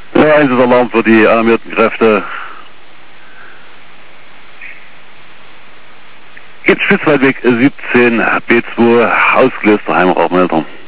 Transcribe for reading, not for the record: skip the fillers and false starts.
Ja, Einsatzalarm für die alarmierten Kräfte. Geht Spitzwaldweg 17, B2, ausgelöster Heimatrauchmelder.